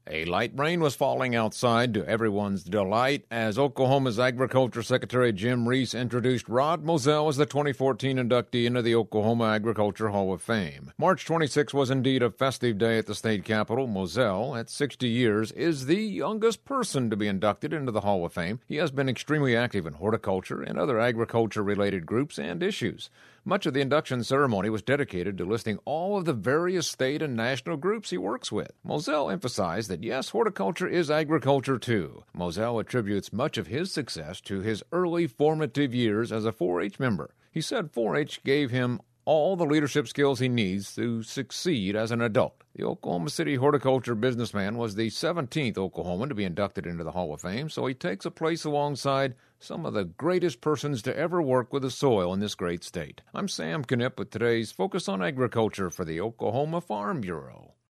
A light rain was falling outside to everyone's delight as Oklahoma's Agriculture Secretary Jim Reese introduced Rod Moselle as the 2014 inductee into the Oklahoma Agriculture Hall of Fame. March 26 was indeed a festive day at the state capitol. Moselle, at 60 years, is the youngest person to be inducted into the Hall of Fame. He has been extremely active in horticulture and other agriculture-related groups and issues. Much of the induction ceremony was dedicated to listing all of the various state and national groups he works with. Moselle emphasized that yes, horticulture is agriculture too. Moselle attributes much of his success to his early formative years as a 4-H member. He said 4-H gave him all the leadership skills he needs to succeed as an adult. The Oklahoma City horticulture businessman was the 17th Oklahoman to be inducted into the Hall of Fame, so he takes a place alongside some of the greatest persons to ever work with the soil in this great state. I'm Sam Knipp with today's Focus on Agriculture for the Oklahoma Farm Bureau.